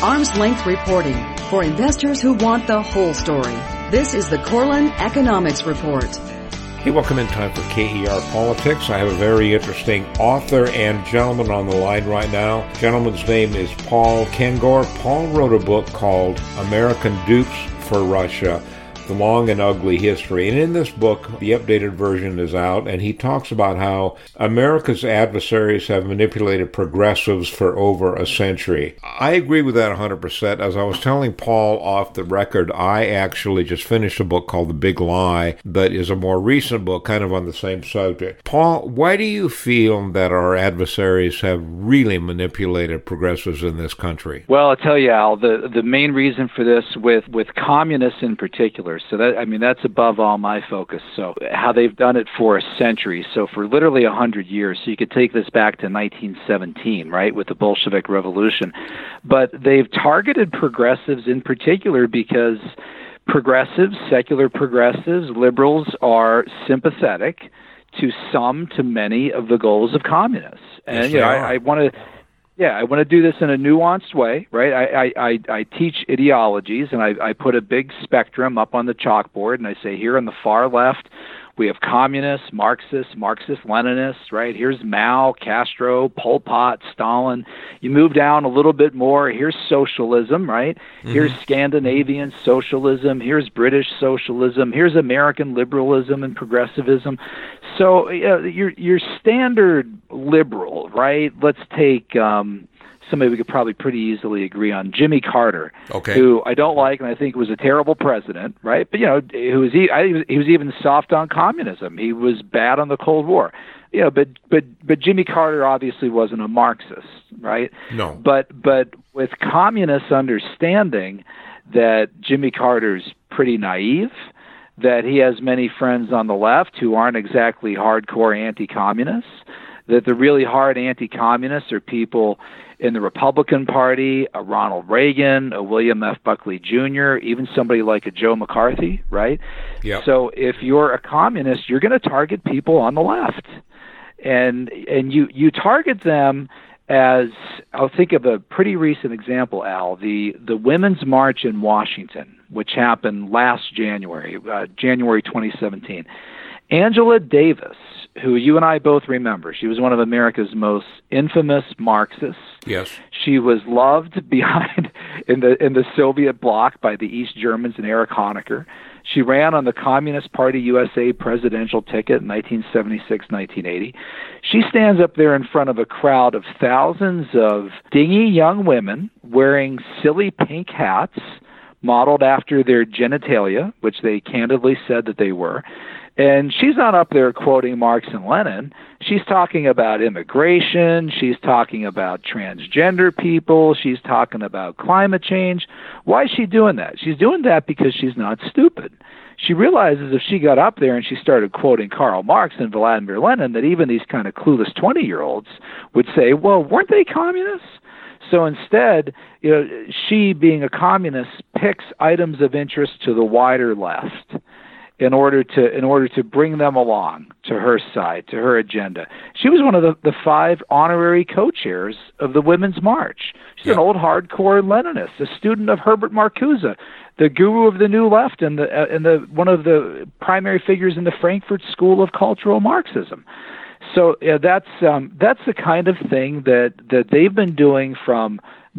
arm's length reporting for investors who want the whole story. This is the Korelin Economics Report. Hey, welcome in time for KER Politics. I have a very interesting author and gentleman on the line right now. The gentleman's name is Paul Kengor. Paul wrote a book called American Dupes for Russia, The Long and Ugly History. And in this book, the updated version is out, and he talks about how America's adversaries have manipulated progressives for over a century. I agree with that 100%. As I was telling Paul off the record, I actually just finished a book called The Big Lie that is a more recent book, kind of on the same subject. Paul, why do you feel that our adversaries have really manipulated progressives in this country? Well, I'll tell you, Al, the main reason for this with communists in particular, so that's above all my focus. So how they've done it for a century, so for literally 100 years. So you could take this back to 1917, right, with the Bolshevik Revolution. But they've targeted progressives in particular because progressives, secular progressives, liberals are sympathetic to many of the goals of communists. And yes, I want to do this in a nuanced way, right? I teach ideologies, and I put a big spectrum up on the chalkboard, and I say here on the far left, we have communists, Marxist-Leninists, right? Here's Mao, Castro, Pol Pot, Stalin. You move down a little bit more, here's socialism, right? Mm-hmm. Here's Scandinavian socialism, here's British socialism, here's American liberalism and progressivism. So your standard liberal, right? Let's take somebody we could probably pretty easily agree on, Jimmy Carter, who I don't like and I think was a terrible president, right? But, he was even soft on communism. He was bad on the Cold War. But Jimmy Carter obviously wasn't a Marxist, right? No. But with communists understanding that Jimmy Carter's pretty naive, that he has many friends on the left who aren't exactly hardcore anti-communists, that the really hard anti-communists are people in the Republican Party, a Ronald Reagan, a William F. Buckley Jr., even somebody like a Joe McCarthy, right? Yep. So if you're a communist, you're going to target people on the left. And you target them as, I'll think of a pretty recent example, Al, the Women's March in Washington, which happened last January 2017. Angela Davis, who you and I both remember, she was one of America's most infamous Marxists. Yes. She was loved behind in the Soviet bloc by the East Germans and Erich Honecker. She ran on the Communist Party USA presidential ticket in 1976-1980. She stands up there in front of a crowd of thousands of dingy young women wearing silly pink hats modeled after their genitalia, which they candidly said that they were. And she's not up there quoting Marx and Lenin. She's talking about immigration. She's talking about transgender people. She's talking about climate change. Why is she doing that? She's doing that because she's not stupid. She realizes if she got up there and she started quoting Karl Marx and Vladimir Lenin, that even these kind of clueless 20-year-olds would say, well, weren't they communists? So instead, she, being a communist, picks items of interest to the wider left in order to bring them along to her side, to her agenda. She was one of the 5 honorary co-chairs of the Women's March. She's an old hardcore Leninist, a student of Herbert Marcuse, the guru of the New Left and the one of the primary figures in the Frankfurt School of Cultural Marxism. So that's the kind of thing that they've been doing from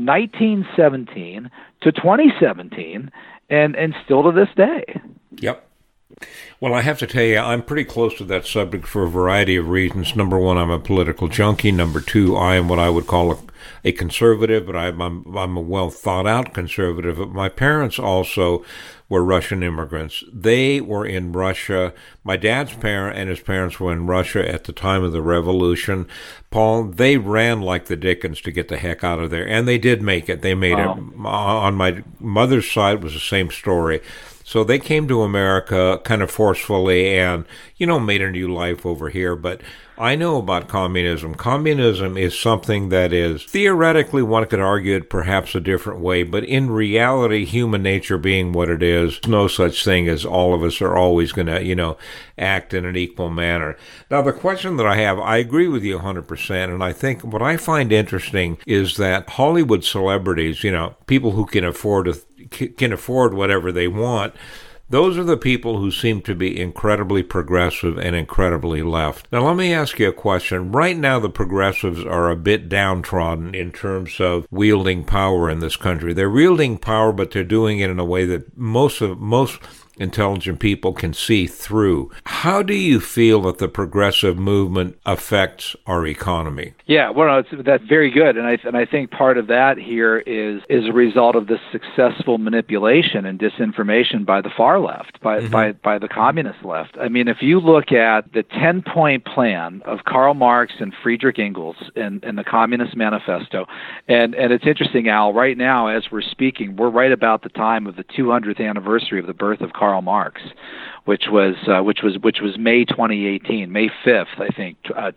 1917 to 2017 and still to this day. Yep. Well, I have to tell you, I'm pretty close to that subject for a variety of reasons. Number one, I'm a political junkie. Number two, I am what I would call a conservative, but I'm a well-thought-out conservative. But my parents also were Russian immigrants. They were in Russia. My dad's parent and his parents were in Russia at the time of the revolution. Paul, they ran like the Dickens to get the heck out of there, and they did make it. They made it. On my mother's side was the same story. So they came to America kind of forcefully and, made a new life over here. But I know about communism. Communism is something that is, theoretically, one could argue it perhaps a different way, but in reality, human nature being what it is, no such thing as all of us are always going to, act in an equal manner. Now, the question that I have, I agree with you 100%, and I think what I find interesting is that Hollywood celebrities, people who can afford whatever they want, those are the people who seem to be incredibly progressive and incredibly left. Now, let me ask you a question. Right now, the progressives are a bit downtrodden in terms of wielding power in this country. They're wielding power, but they're doing it in a way that most intelligent people can see through. How do you feel that the progressive movement affects our economy? Yeah, well, that's very good, and I think part of that here is a result of the successful manipulation and disinformation by the far left, by the communist left. I mean, if you look at the 10-point plan of Karl Marx and Friedrich Engels in the Communist Manifesto, and it's interesting, Al. Right now, as we're speaking, we're right about the time of the 200th anniversary of the birth of Karl Marx, which was May 2018, May 5th, I think, of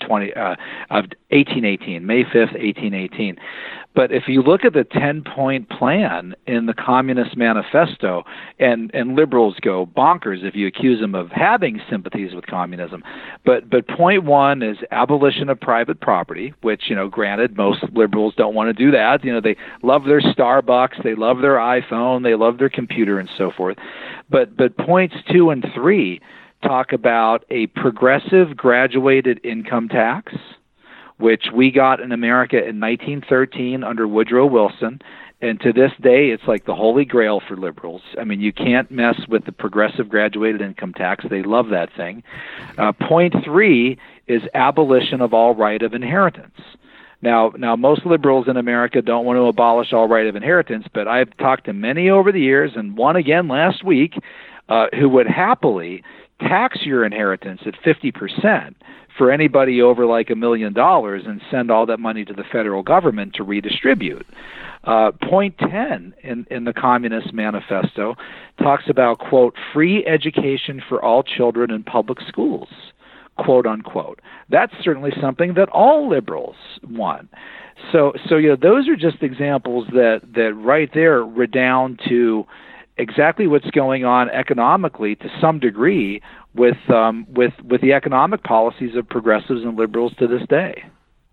1818, May 5th, 1818. But if you look at the 10-point plan in the Communist Manifesto, and liberals go bonkers if you accuse them of having sympathies with communism. But point one is abolition of private property, which, granted, most liberals don't want to do that. They love their Starbucks, they love their iPhone, they love their computer, and so forth. But points 2 and 3 talk about a progressive graduated income tax, which we got in America in 1913 under Woodrow Wilson. And to this day, it's like the holy grail for liberals. I mean, you can't mess with the progressive graduated income tax. They love that thing. Point 3 is abolition of all right of inheritance. Now, most liberals in America don't want to abolish all right of inheritance, but I've talked to many over the years, and one again last week, who would happily tax your inheritance at 50% for anybody over like $1 million and send all that money to the federal government to redistribute. Point 10 in the Communist Manifesto talks about, quote, free education for all children in public schools, quote unquote. That's certainly something that all liberals want. So those are just examples that right there redound to exactly what's going on economically to some degree with the economic policies of progressives and liberals to this day.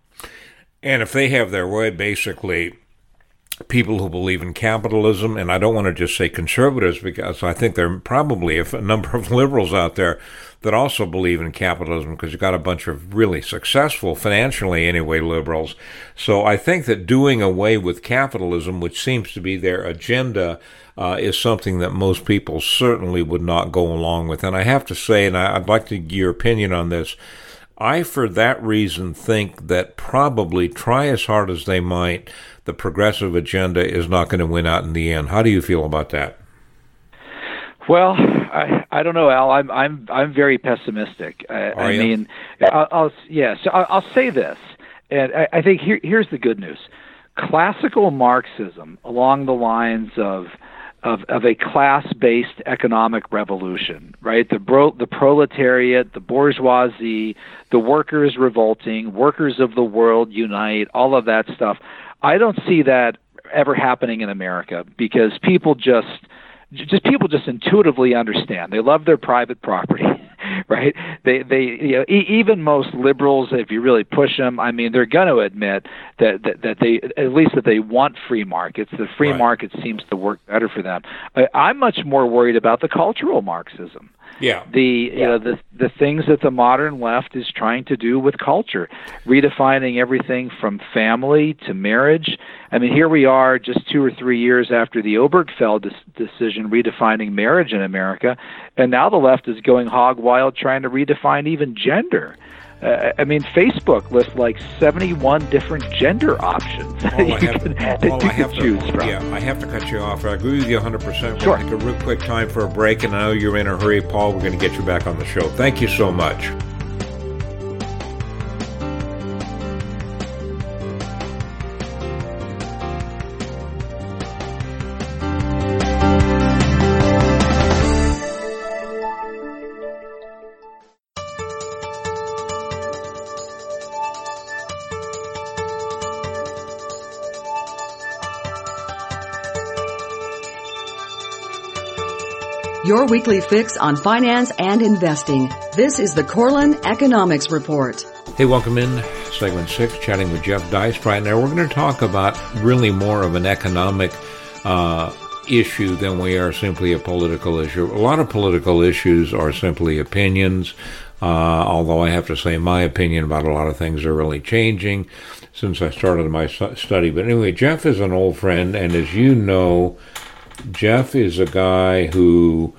And if they have their way, basically, people who believe in capitalism, and I don't want to just say conservatives, because I think there are probably a number of liberals out there that also believe in capitalism, because you've got a bunch of really successful, financially anyway, liberals. So I think that doing away with capitalism, which seems to be their agenda, is something that most people certainly would not go along with. And I have to say, and I'd like to get your opinion on this, I, for that reason, think that probably, try as hard as they might, the progressive agenda is not going to win out in the end. How do you feel about that? Well, I don't know, Al. I'm very pessimistic. I mean, I'll say this, and I think here's the good news. Classical Marxism, along the lines of a class-based economic revolution, right? The proletariat, the bourgeoisie, the workers revolting, workers of the world unite, all of that stuff. I don't see that ever happening in America because people just intuitively understand. They love their private property, right? They even most liberals, if you really push them, I mean, they're going to admit that they, at least that they want free markets. The free market seems to work better for them. I'm much more worried about the cultural Marxism. Yeah. The things that the modern left is trying to do with culture, redefining everything from family to marriage. I mean, here we are just 2 or 3 years after the Obergefell decision, redefining marriage in America, and now the left is going hog wild trying to redefine even gender. I mean, Facebook lists like 71 different gender options that you can choose from. Yeah, I have to cut you off. I agree with you 100%. Sure. We'll take a real quick time for a break, and I know you're in a hurry, Paul. We're going to get you back on the show. Thank you so much. your weekly fix on finance and investing. This is the Corlin Economics Report. Hey, welcome in. Segment 6, chatting with Jeff Deist. Right now, we're going to talk about really more of an economic issue than we are simply a political issue. A lot of political issues are simply opinions, although I have to say my opinion about a lot of things are really changing since I started my study. But anyway, Jeff is an old friend, and as you know, Jeff is a guy who,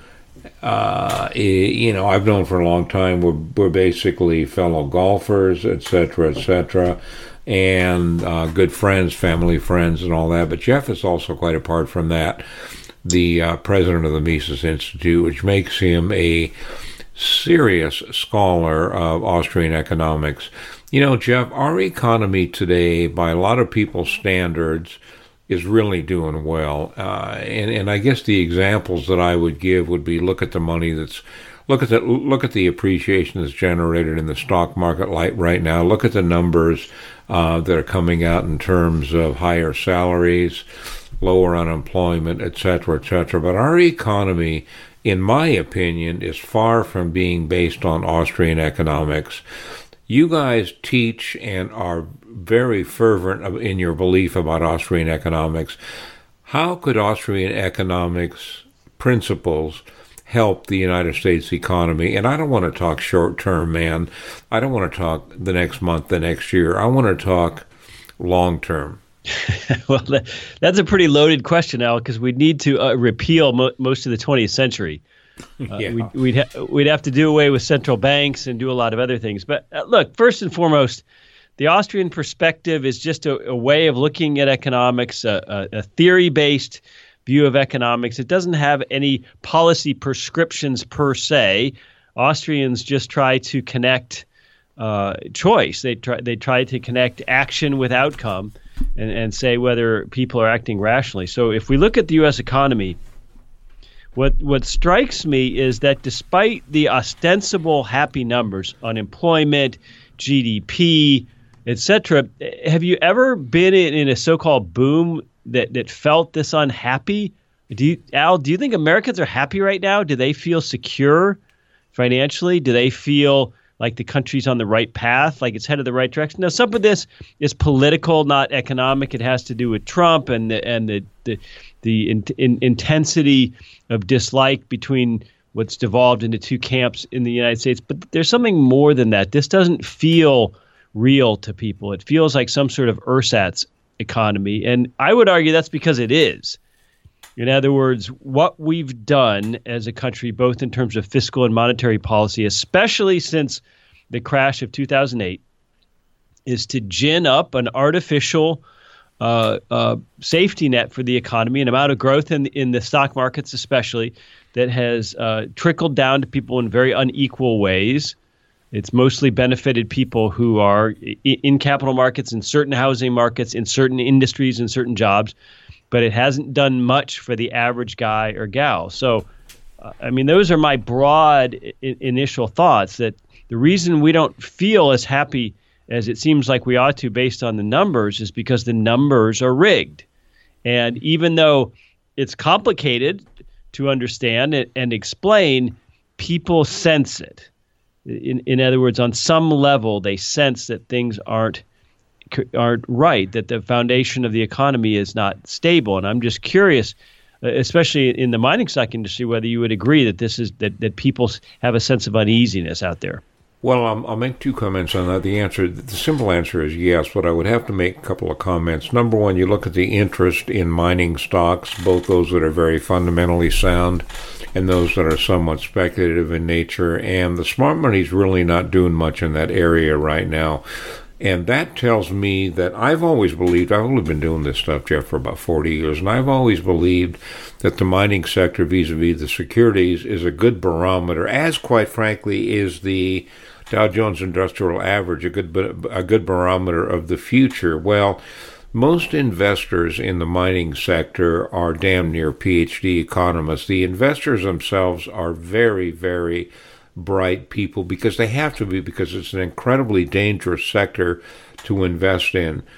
I've known for a long time. We're basically fellow golfers, et cetera, and good friends, family friends, and all that. But Jeff is also, quite apart from that, the president of the Mises Institute, which makes him a serious scholar of Austrian economics. You know, Jeff, our economy today, by a lot of people's standards, is really doing well. And I guess the examples that I would give would be look at the money look at the appreciation that's generated in the stock market right now. Look at the numbers that are coming out in terms of higher salaries, lower unemployment, et cetera. But our economy, in my opinion, is far from being based on Austrian economics. You guys teach and are very fervent in your belief about Austrian economics. How could Austrian economics principles help the United States economy? And I don't want to talk short term, man. I don't want to talk the next month, the next year. I want to talk long term. Well, that's a pretty loaded question, Al, because we'd need to repeal most of the 20th century. We'd have to do away with central banks and do a lot of other things. But look, first and foremost, the Austrian perspective is just a way of looking at economics, a theory-based view of economics. It doesn't have any policy prescriptions per se. Austrians just try to connect choice. They try to connect action with outcome and say whether people are acting rationally. So if we look at the U.S. economy, what strikes me is that despite the ostensible happy numbers, unemployment, GDP, etc., have you ever been in a so-called boom that felt this unhappy? Al, do you think Americans are happy right now? Do they feel secure financially? Do they feel like the country's on the right path, like it's headed the right direction? Now, some of this is political, not economic. It has to do with Trump and the intensity of dislike between what's devolved into two camps in the United States. But there's something more than that. This doesn't feel real to people. It feels like some sort of ersatz economy. And I would argue that's because it is. In other words, what we've done as a country, both in terms of fiscal and monetary policy, especially since the crash of 2008, is to gin up an artificial safety net for the economy, an amount of growth in the stock markets especially, that has trickled down to people in very unequal ways. It's mostly benefited people who are in capital markets, in certain housing markets, in certain industries, in certain jobs, but it hasn't done much for the average guy or gal. So, those are my broad initial thoughts, that the reason we don't feel as happy as it seems like we ought to based on the numbers is because the numbers are rigged. And even though it's complicated to understand and explain, people sense it. In other words, on some level, they sense that things aren't right, that the foundation of the economy is not stable. And I'm just curious, especially in the mining stock industry, whether you would agree that this is that people have a sense of uneasiness out there. Well, I'll make two comments on that. The simple answer is yes, but I would have to make a couple of comments. Number one, you look at the interest in mining stocks, both those that are very fundamentally sound and those that are somewhat speculative in nature, and the smart money's really not doing much in that area right now. And that tells me that I've always believed, I've only been doing this stuff, Jeff, for about 40 years, and I've always believed that the mining sector vis-a-vis the securities is a good barometer, as quite frankly is the Dow Jones Industrial Average, a good barometer of the future. Well, most investors in the mining sector are damn near PhD economists. The investors themselves are very, very bright people, because they have to be, because it's an incredibly dangerous sector to invest in.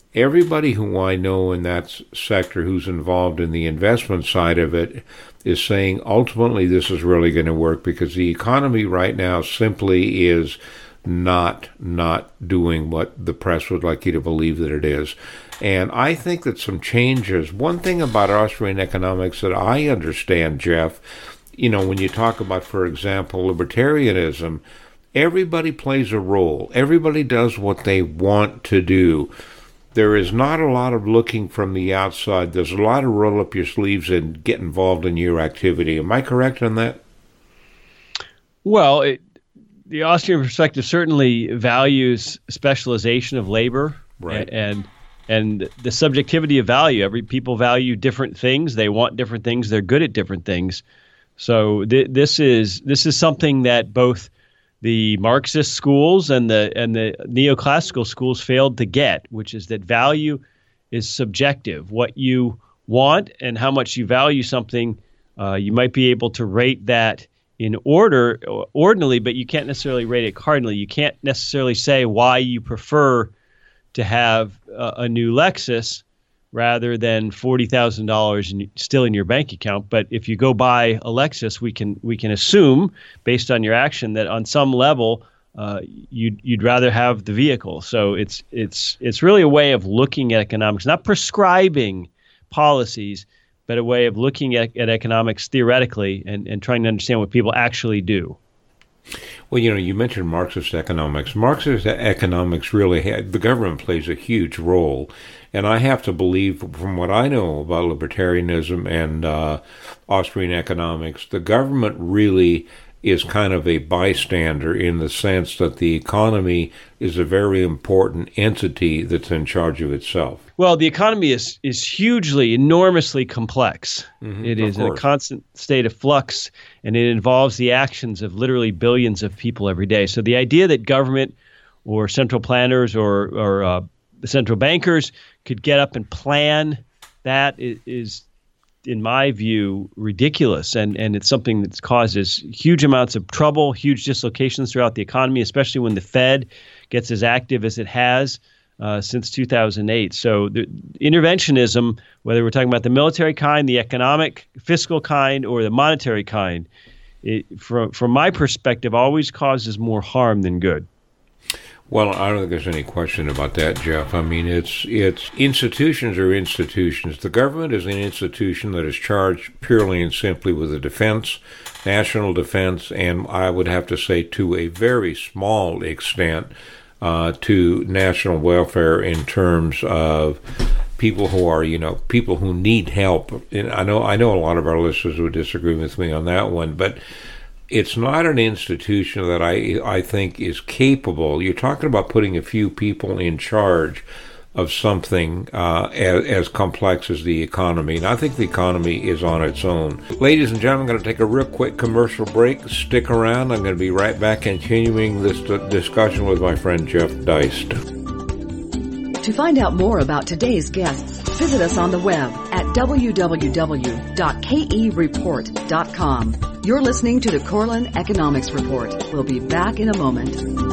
everybody who I know in that sector who's involved in the investment side of it is saying ultimately this is really going to work because the economy right now simply is not doing what the press would like you to believe that it is. And I think that some changes, one thing about Austrian economics that I understand, Jeff, when you talk about, for example, libertarianism, everybody plays a role. Everybody does what they want to do. There is not a lot of looking from the outside. There's a lot of roll up your sleeves and get involved in your activity. Am I correct on that? Well, the Austrian perspective certainly values specialization of labor, right, and the subjectivity of value. Every people value different things. They want different things. They're good at different things. So this is something that both the Marxist schools and the neoclassical schools failed to get, which is that value is subjective. What you want and how much you value something, you might be able to rate that in ordinally, but you can't necessarily rate it cardinally. You can't necessarily say why you prefer to have a new Lexus rather than $40,000 still in your bank account. But if you go buy a Lexus, we can assume, based on your action, that on some level you'd rather have the vehicle. So it's really a way of looking at economics, not prescribing policies, but a way of looking at economics theoretically and trying to understand what people actually do. Well, you mentioned Marxist economics. Marxist economics really the government plays a huge role. And I have to believe, from what I know about libertarianism and Austrian economics, the government really is kind of a bystander in the sense that the economy is a very important entity that's in charge of itself. Well, the economy is hugely, enormously complex. Mm-hmm, it is in a constant state of flux, and it involves the actions of literally billions of people every day. So the idea that government or central planners or the central bankers could get up and plan that is, in my view, ridiculous. And it's something that causes huge amounts of trouble, huge dislocations throughout the economy, especially when the Fed gets as active as it has since 2008. So the interventionism, whether we're talking about the military kind, the economic, fiscal kind, or the monetary kind, from my perspective, always causes more harm than good. Well, I don't think there's any question about that, Jeff. I mean, it's institutions are institutions. The government is an institution that is charged purely and simply with the defense, national defense, and I would have to say to a very small extent to national welfare in terms of people who are, people who need help. And I know a lot of our listeners would disagree with me on that one, but it's not an institution that I think is capable. You're talking about putting a few people in charge of something as complex as the economy. And I think the economy is on its own. Ladies and gentlemen, I'm going to take a real quick commercial break. Stick around. I'm going to be right back continuing this discussion with my friend Jeff Deist. To find out more about today's guests, visit us on the web at www.kereport.com. You're listening to the Corlin Economics Report. We'll be back in a moment.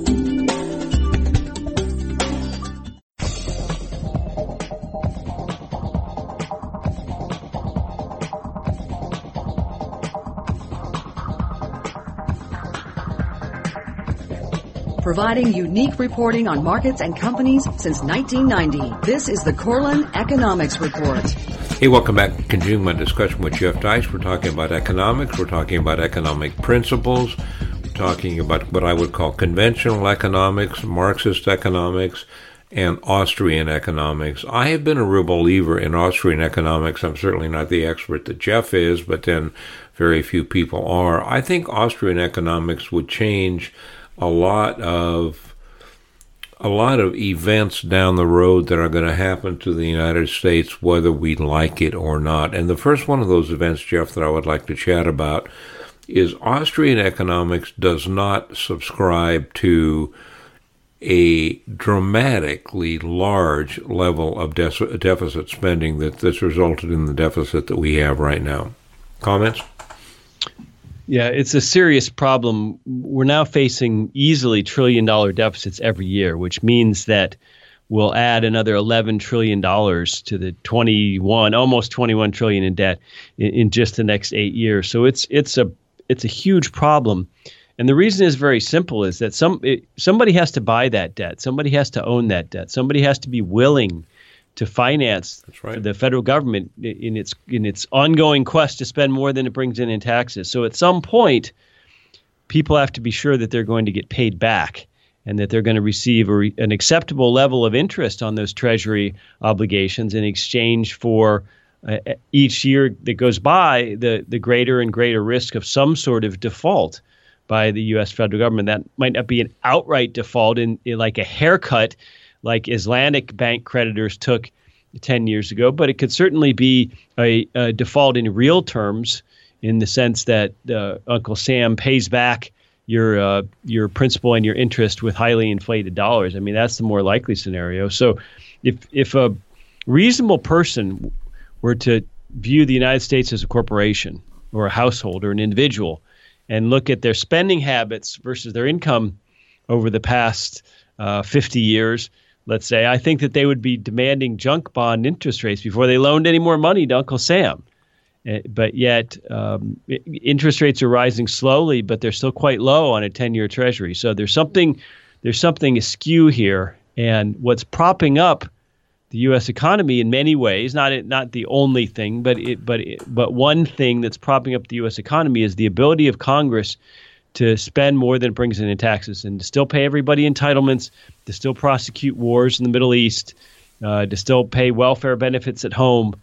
Providing unique reporting on markets and companies since 1990. This is the Corlin Economics Report. Hey, welcome back. Continuing my discussion with Jeff Deist. We're talking about economics. We're talking about economic principles. We're talking about what I would call conventional economics, Marxist economics, and Austrian economics. I have been a real believer in Austrian economics. I'm certainly not the expert that Jeff is, but then very few people are. I think Austrian economics would change a lot of events down the road that are going to happen to the United States, whether we like it or not. And the first one of those events, Jeff, that I would like to chat about is Austrian economics does not subscribe to a dramatically large level of deficit spending that's resulted in the deficit that we have right now. Comments? Yeah, it's a serious problem. We're now facing easily $1 trillion deficits every year, which means that will add another $11 trillion to the almost 21 trillion in debt in just the next 8 years. So it's a huge problem. And the reason is very simple, is that somebody has to buy that debt. Somebody has to own that debt. Somebody has to be willing to finance the federal government in its ongoing quest to spend more than it brings in taxes. So at some point, people have to be sure that they're going to get paid back and that they're going to receive an acceptable level of interest on those Treasury obligations in exchange for each year that goes by, the greater and greater risk of some sort of default by the U.S. federal government. That might not be an outright default in like a haircut like Islamic bank creditors took 10 years ago, but it could certainly be a default in real terms, in the sense that Uncle Sam pays back your principal and your interest with highly inflated dollars. I mean, that's the more likely scenario. So if a reasonable person were to view the United States as a corporation or a household or an individual and look at their spending habits versus their income over the past 50 years, let's say, I think that they would be demanding junk bond interest rates before they loaned any more money to Uncle Sam. But yet interest rates are rising slowly, but they're still quite low on a 10-year Treasury. So there's something askew here. And what's propping up the U.S. economy in many ways, not the only thing, but one thing that's propping up the U.S. economy is the ability of Congress to spend more than it brings in taxes, and to still pay everybody entitlements, to still prosecute wars in the Middle East, to still pay welfare benefits at home.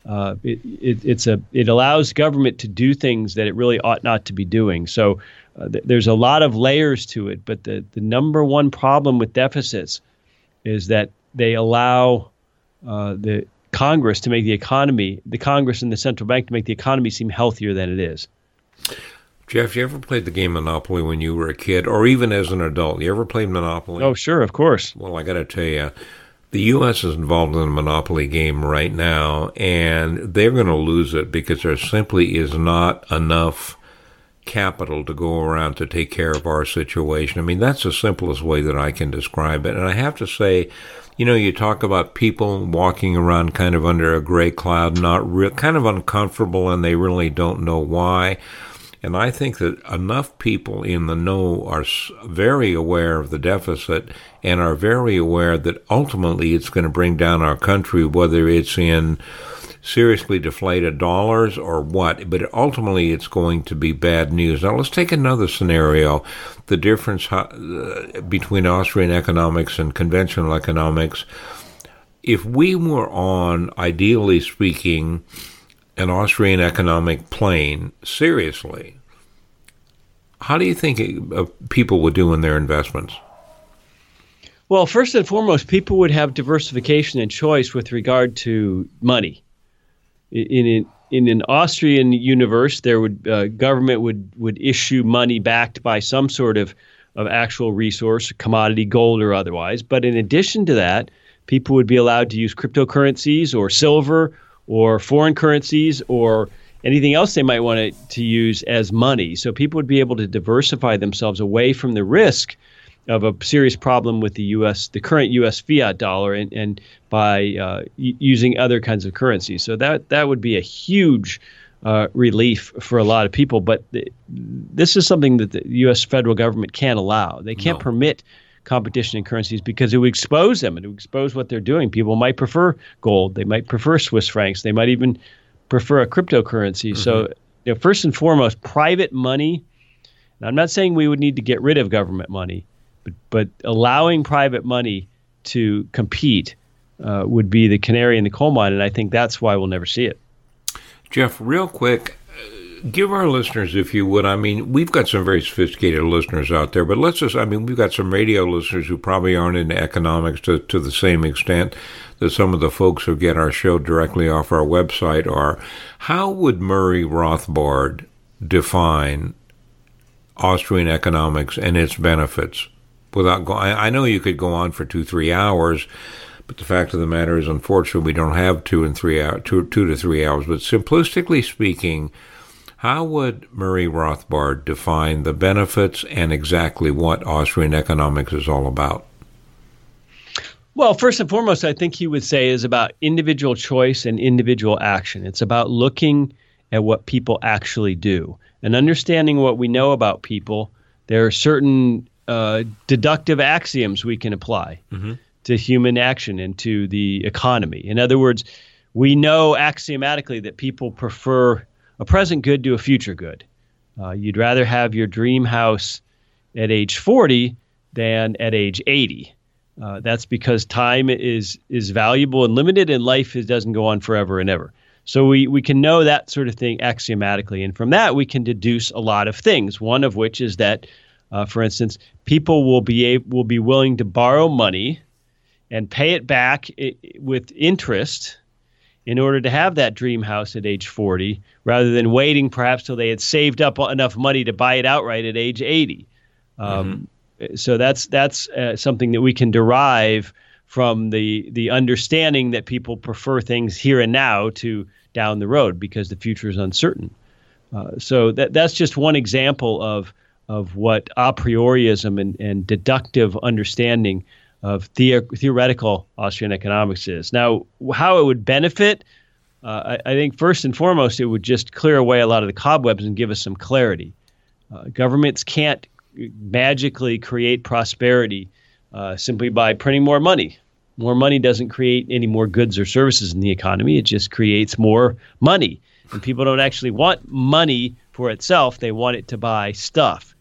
It allows government to do things that it really ought not to be doing. So there's a lot of layers to it, but the number one problem with deficits is that they allow the Congress to make the Congress and the central bank to make the economy seem healthier than it is. Jeff, you ever played the game Monopoly when you were a kid, or even as an adult? You ever played Monopoly? Oh, sure, of course. Well, I got to tell you, the U.S. is involved in the Monopoly game right now, and they're going to lose it because there simply is not enough capital to go around to take care of our situation. I mean, that's the simplest way that I can describe it. And I have to say, you talk about people walking around kind of under a gray cloud, kind of uncomfortable, and they really don't know why. And I think that enough people in the know are very aware of the deficit and are very aware that ultimately it's going to bring down our country, whether it's in seriously deflated dollars or what. But ultimately it's going to be bad news. Now let's take another scenario, the difference between Austrian economics and conventional economics. If we were on, ideally speaking, an Austrian economic plane, seriously, how do you think people would do in their investments? Well, first and foremost, people would have diversification and choice with regard to money. In an Austrian universe, there would government would issue money backed by some sort of actual resource, commodity, gold or otherwise. But in addition to that, people would be allowed to use cryptocurrencies or silver or foreign currencies or anything else they might want to use as money. So people would be able to diversify themselves away from the risk of a serious problem with the current U.S. fiat dollar and by using other kinds of currencies. So that would be a huge relief for a lot of people. But this is something that the U.S. federal government can't allow. They can't permit competition in currencies because it would expose them. It would expose what they're doing. People might prefer gold. They might prefer Swiss francs. They might even prefer a cryptocurrency. Mm-hmm. So first and foremost, private money. And I'm not saying we would need to get rid of government money, but allowing private money to compete would be the canary in the coal mine. And I think that's why we'll never see it. Jeff, real quick, give our listeners, if you would, I mean, we've got some very sophisticated listeners out there, but we've got some radio listeners who probably aren't into economics to the same extent that some of the folks who get our show directly off our website are. How would Murray Rothbard define Austrian economics and its benefits? I know you could go on for 2-3 hours, but the fact of the matter is, unfortunately, we don't have 2 to 3 hours. But simplistically speaking, how would Murray Rothbard define the benefits and exactly what Austrian economics is all about? Well, first and foremost, I think he would say is about individual choice and individual action. It's about looking at what people actually do and understanding what we know about people. There are certain deductive axioms we can apply to human action and to the economy. In other words, we know axiomatically that people prefer a present good to a future good. You'd rather have your dream house at age 40 than at age 80. That's because time is valuable and limited, and life doesn't go on forever and ever. So we can know that sort of thing axiomatically, and from that we can deduce a lot of things. One of which is that, for instance, people will be willing to borrow money and pay it back with interest in order to have that dream house at age 40, rather than waiting perhaps till they had saved up enough money to buy it outright at age 80. So that's something that we can derive from the understanding that people prefer things here and now to down the road because the future is uncertain. So that's just one example of what a priorism and deductive understanding of theoretical Austrian economics is. Now, how it would benefit, I think first and foremost, it would just clear away a lot of the cobwebs and give us some clarity. Governments can't magically create prosperity simply by printing more money. More money doesn't create any more goods or services in the economy. It just creates more money. And people don't actually want money for itself. They want it to buy stuff.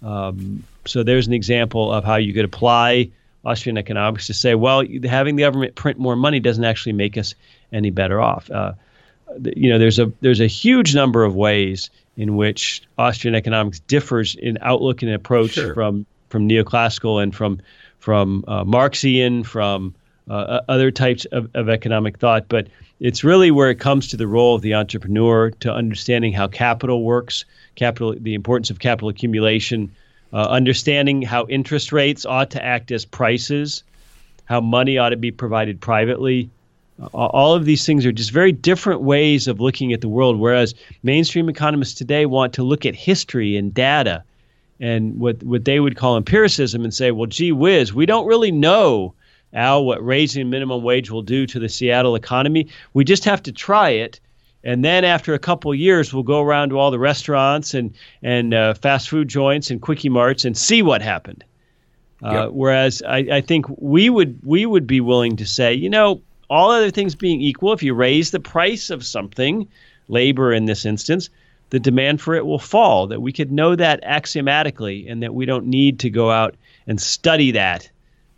So there's an example of how you could apply Austrian economics to say, well, having the government print more money doesn't actually make us any better off. There's a huge number of ways in which Austrian economics differs in outlook and approach from neoclassical and from Marxian, from other types of economic thought. But it's really where it comes to the role of the entrepreneur, to understanding how capital works, the importance of capital accumulation, understanding how interest rates ought to act as prices, how money ought to be provided privately. All of these things are just very different ways of looking at the world, whereas mainstream economists today want to look at history and data and what they would call empiricism and say, well, gee whiz, we don't really know, Al, what raising minimum wage will do to the Seattle economy. We just have to try it. And then after a couple of years, we'll go around to all the restaurants and fast food joints and quickie marts and see what happened. Yep. Whereas I think we would be willing to say, all other things being equal, if you raise the price of something, labor in this instance, the demand for it will fall, that we could know that axiomatically and that we don't need to go out and study that.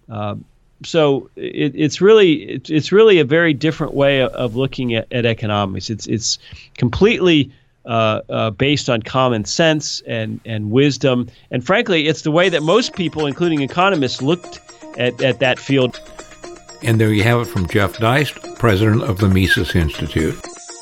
So it's really a very different way of looking at economics. It's completely based on common sense and wisdom. And frankly, it's the way that most people, including economists, looked at that field. And there you have it from Jeff Deist, president of the Mises Institute.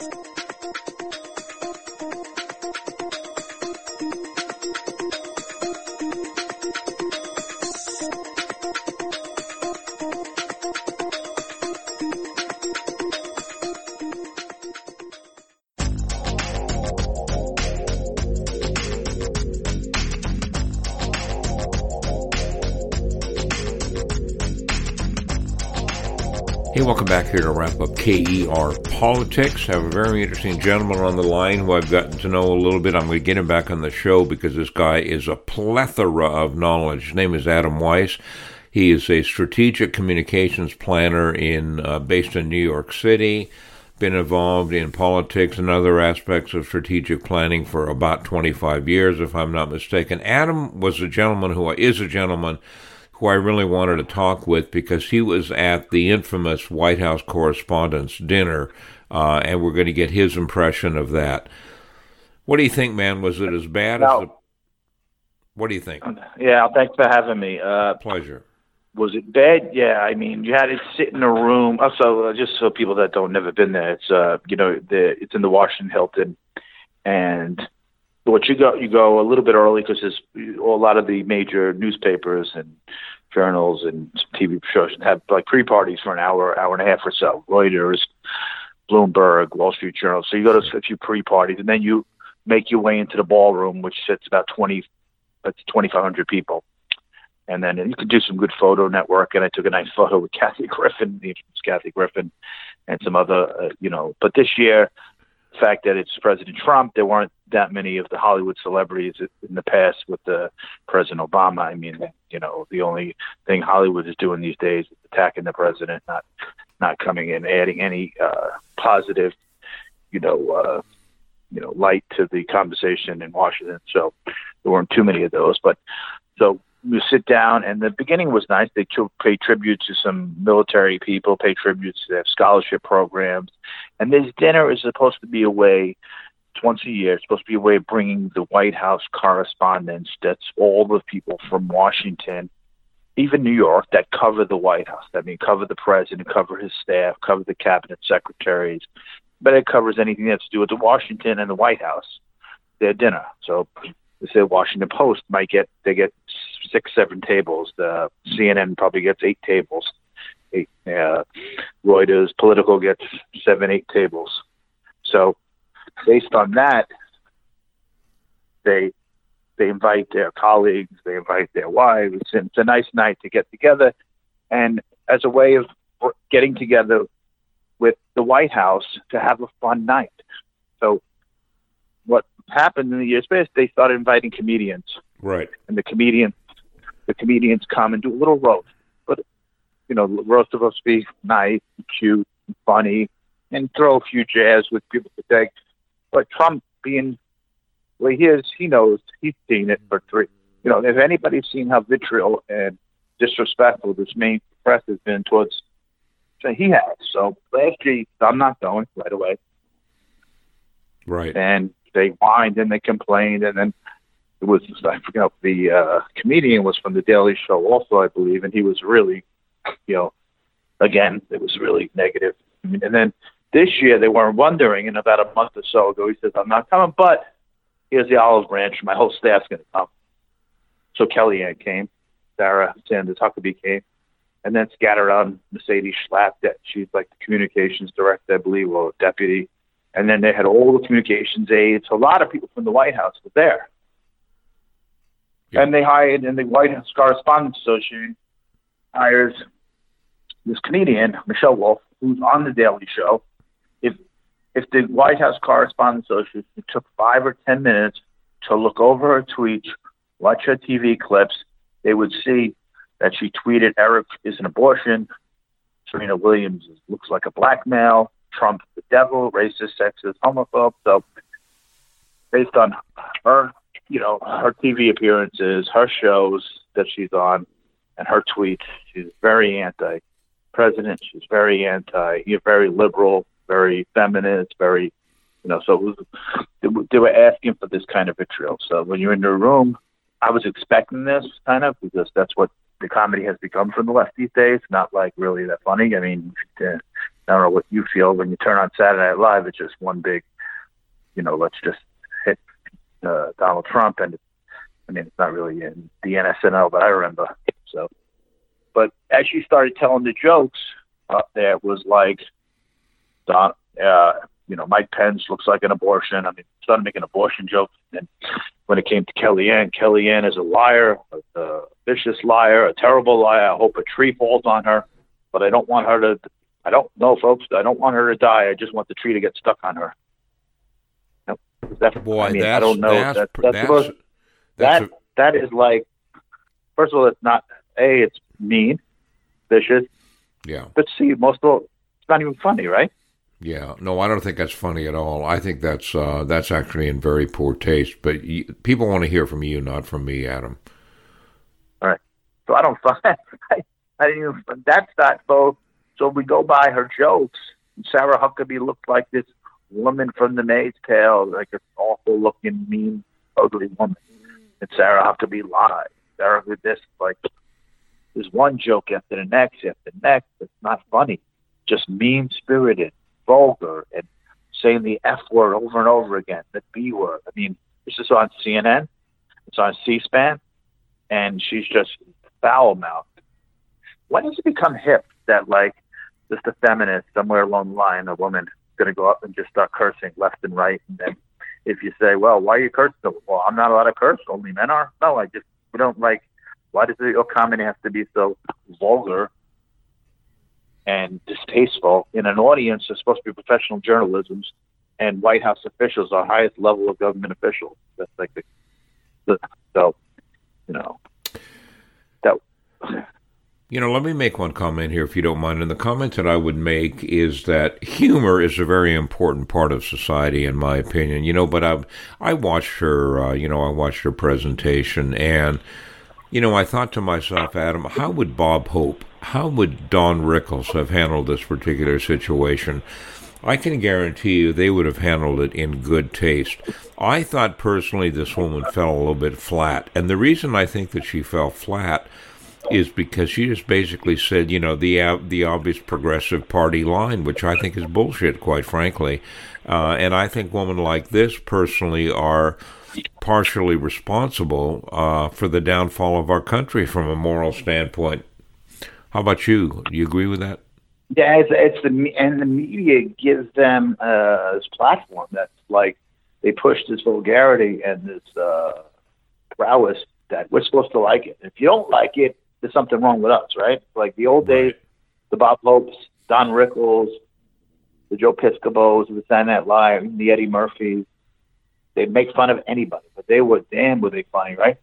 Hey, welcome back here to wrap up KER Politics. I have a very interesting gentleman on the line who I've gotten to know a little bit. I'm going to get him back on the show because this guy is a plethora of knowledge. His name is Adam Weiss. He is a strategic communications planner based in New York City. Been involved in politics and other aspects of strategic planning for about 25 years, if I'm not mistaken. Adam is a gentleman who I really wanted to talk with because he was at the infamous White House Correspondents' Dinner, and we're going to get his impression of that. What do you think, man? Was it as bad as What do you think? Yeah, thanks for having me. Pleasure. Was it bad? Yeah, I mean, you had to sit in a room. Also, just so people that never been there, it's it's in the Washington Hilton, and what you go a little bit early because there's a lot of the major newspapers and journals and TV shows have like pre-parties for an hour and a half or so. Reuters, Bloomberg, Wall Street Journal. So you go to a few pre-parties and then you make your way into the ballroom, which sits about 2,500 people. And then you could do some good photo network. And I took a nice photo with Kathy Griffin, the infamous Kathy Griffin, and some other, But this year, the fact that it's President Trump, there weren't that many of the Hollywood celebrities in the past with President Obama. I mean, the only thing Hollywood is doing these days is attacking the president, not coming in, adding any positive, light to the conversation in Washington. So there weren't too many of those. But so you sit down, and the beginning was nice. They pay tribute to some military people, pay tributes to their scholarship programs. And this dinner is supposed to be a way, it's once a year, it's supposed to be a way of bringing the White House correspondents, that's all the people from Washington, even New York, that cover the White House. That means cover the president, cover his staff, cover the cabinet secretaries. But it covers anything that's to do with the Washington and the White House, their dinner. So they say Washington Post they get 6-7 tables. The CNN probably gets 8 tables. Reuters, Political gets 7-8 tables. So based on that, they invite their colleagues, they invite their wives, and it's a nice night to get together. And as a way of getting together with the White House to have a fun night. So what happened in the years past, they started inviting comedians. Right. And the comedians come and do a little roast. But, the roast of us be nice, and cute, and funny, and throw a few jabs with people today. But Trump being, he knows, he's seen it for 3. If anybody's seen how vitriol and disrespectful this main press has been towards, he has. So last year, I'm not going right away. Right. And they whined and they complained, and then it was, I forgot, the comedian was from The Daily Show also, I believe, and he was really, again, it was really negative. And then this year they weren't wondering, and about a month or so ago, he says, I'm not coming, but here's the olive branch. My whole staff's going to come. So Kellyanne came, Sarah Sanders Huckabee came, and then scattered on Mercedes Schlapp, that she's like the communications director, I believe, or deputy. And then they had all the communications aides. A lot of people from the White House were there. Yeah. And they hired, and the White House Correspondents Association hires this comedian, Michelle Wolf, who's on The Daily Show. If the White House Correspondents Association took 5 or 10 minutes to look over her tweets, watch her TV clips, they would see that she tweeted, Eric is an abortion, Serena Williams looks like a black male, Trump the devil, racist, sexist, homophobe. So based on her, her TV appearances, her shows that she's on, and her tweets, she's very anti-president. She's very very liberal, very feminist, very, so they were asking for this kind of vitriol. So when you're in the room, I was expecting this kind of, because that's what the comedy has become from the left these days. Not like really that funny. I mean, I don't know what you feel when you turn on Saturday Night Live. It's just one big, let's just hit Donald Trump. And it's not really in the NSNL that I remember. So, but as she started telling the jokes up there, it was like, Mike Pence looks like an abortion. Started making abortion jokes. And when it came to Kellyanne is a liar, a vicious liar, a terrible liar. I hope a tree falls on her, but I don't want her to. I don't know, folks. I don't want her to die. I just want the tree to get stuck on her. I don't know. That is like, first of all, it's not it's mean, vicious. Yeah. But see, most of all, it's not even funny, right? Yeah, no, I don't think that's funny at all. I think that's actually in very poor taste. But people want to hear from you, not from me, Adam. All right. So I don't find I didn't even. That's not both. So we go by her jokes. Sarah Huckabee looked like this woman from The Maid's Tale, like an awful-looking, mean, ugly woman. And Sarah Huckabee lied. Sarah did this, like, there's one joke after the next. It's not funny. Just mean-spirited, vulgar, and saying the F word over and over again, the B word. This is on CNN. It's on C-SPAN. And she's just foul-mouthed. When does it become hip that, like, just a feminist somewhere along the line, a woman, is going to go up and just start cursing left and right? And then if you say, well, why are you cursing? Well, I'm not allowed to curse. Only men are. No, we don't like Why does the comment have to be so vulgar and distasteful in an audience that's supposed to be professional journalism and White House officials, our highest level of government officials? That's like so, that. Let me make one comment here, if you don't mind. And the comment that I would make is that humor is a very important part of society, in my opinion. But I watched her, I watched her presentation, and, I thought to myself, Adam, how would Bob Hope, how would Don Rickles have handled this particular situation? I can guarantee you they would have handled it in good taste. I thought personally this woman fell a little bit flat. And the reason I think that she fell flat is because she just basically said, the obvious Progressive Party line, which I think is bullshit, quite frankly. And I think women like this personally are partially responsible for the downfall of our country from a moral standpoint. How about you? Do you agree with that? Yeah, the media gives them this platform that's like they push this vulgarity and this prowess that we're supposed to like it. If you don't like it, there's something wrong with us, right? Like the old days, the Bob Hopes, Don Rickles, the Joe Piscobos, the Saturday Night Live, the Eddie Murphys. They'd make fun of anybody, but they were funny, right?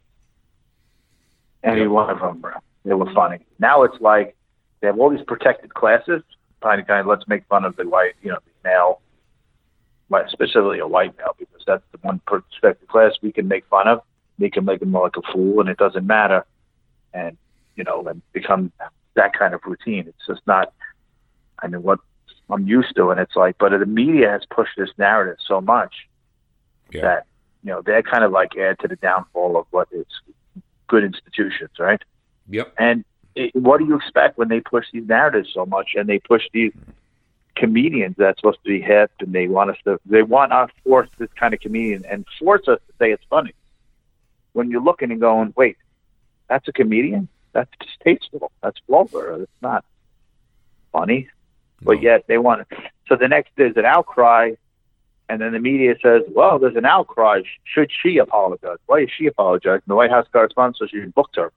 Any one of them, bro. They were funny. Now it's like they have all these protected classes. Kind of, let's make fun of the white, the male, specifically a white male, because that's the one protected class we can make fun of. We can make him like a fool, and it doesn't matter. And and become that kind of routine. It's just not, what I'm used to. And it's like, but the media has pushed this narrative so much that, they kind of like add to the downfall of what is good institutions, right? Yep. And what do you expect when they push these narratives so much and they push these comedians that's supposed to be hip and they want us to force this kind of comedian and force us to say it's funny. When you're looking and going, wait, that's a comedian? That's distasteful. That's vulgar. It's not funny. But yet they want it. So the next there's an outcry, and then the media says, well, there's an outcry. Should she apologize? Why is she apologizing? The White House correspondent says she booked her.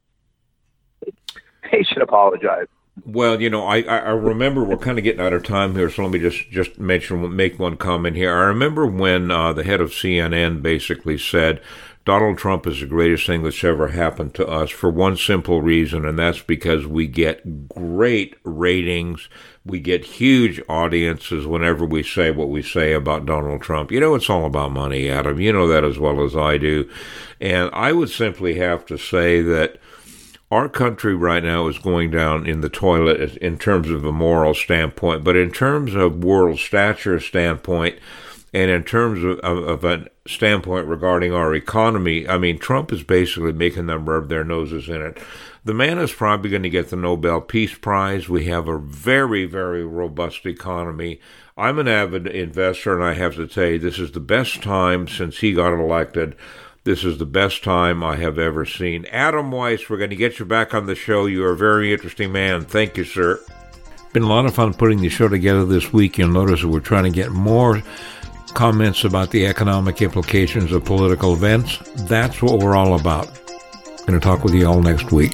They should apologize. Well, I remember we're kind of getting out of time here, so let me just make one comment here. I remember when the head of CNN basically said, Donald Trump is the greatest thing that's ever happened to us for one simple reason, and that's because we get great ratings. We get huge audiences whenever we say what we say about Donald Trump. It's all about money, Adam. You know that as well as I do. And I would simply have to say that our country right now is going down in the toilet in terms of a moral standpoint, but in terms of world stature standpoint, and in terms of a standpoint regarding our economy, Trump is basically making them rub their noses in it. The man is probably going to get the Nobel Peace Prize. We have a very, very robust economy. I'm an avid investor, and I have to tell you, this is the best time since he got elected. This is the best time I have ever seen. Adam Weiss, we're going to get you back on the show. You are a very interesting man. Thank you, sir. Been a lot of fun putting the show together this week. You'll notice that we're trying to get more comments about the economic implications of political events. That's what we're all about. I'm going to talk with you all next week.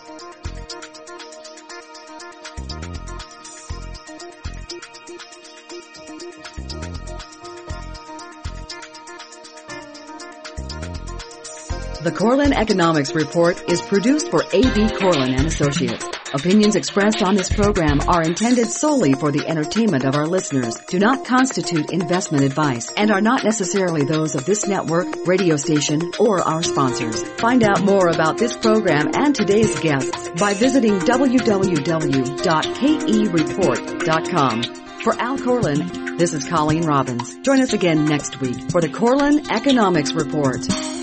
The Corlin Economics Report is produced for A.B. Corlin and Associates. Opinions expressed on this program are intended solely for the entertainment of our listeners, do not constitute investment advice, and are not necessarily those of this network, radio station, or our sponsors. Find out more about this program and today's guests by visiting www.kereport.com. For Al Corlin, this is Colleen Robbins. Join us again next week for the Corlin Economics Report.